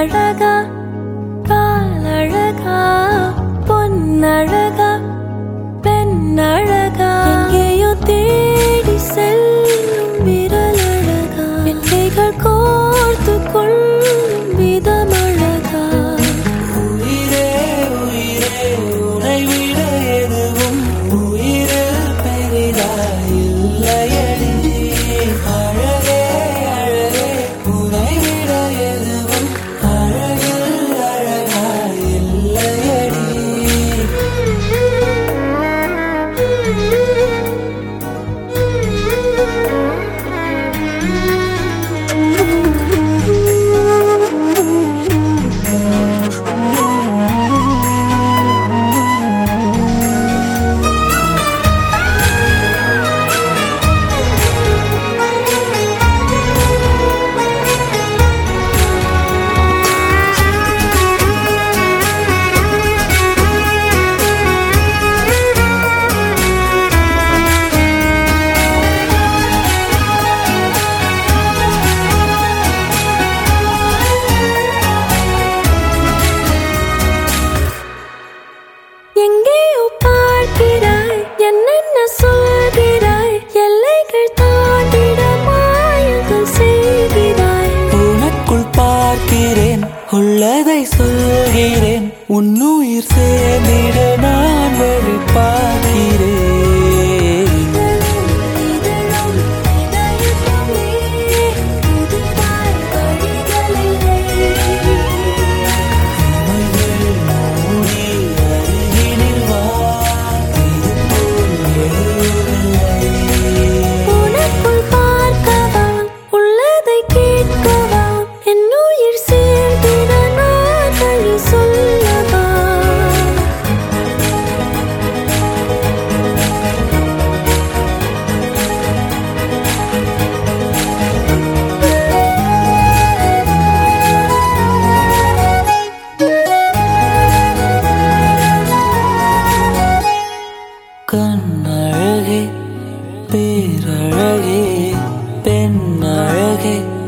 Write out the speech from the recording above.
அழகா பாலழகா பொன்னழகா பெண்ணழகா எங்கேயோ தேடி செல்லும் விரலழகா எல்லைகள் கோர்த்து கொள்ளும் விதமழகா உயிரே உயிரே உனை விட எதுவும் உயிரில் பெரிதாய் இல்லையடி அழகே அழகே உனை விட எதுவும் அழகில் அழகாய் இல்லையடி எங்கேயோ பார்க்கிறாய் என்னென்ன சொல்கிறாய் எல்லைகள் தாண்டிட மாயங்கள் செய்கிறாய் உனக்குள் பார்க்கிறேன் உள்ளதை சொல்கிறேன் உன்னுயிர் சேர்ந்திட நான் வழி பார்க்கிறேன் இதழும் இதயத்துமே புதிதாய் வழிகளிலே இமைகள் மூடி அருகினில் வா இதுபோல் எதுவுமில்லை உனக்குள் பார்க்கவா உள்ளதை கேட்கவா என்னுயிர் சேர்ந்திட நான் வழி சொல்லவா கண்ணழகே பேரழகே பெண்ணழகே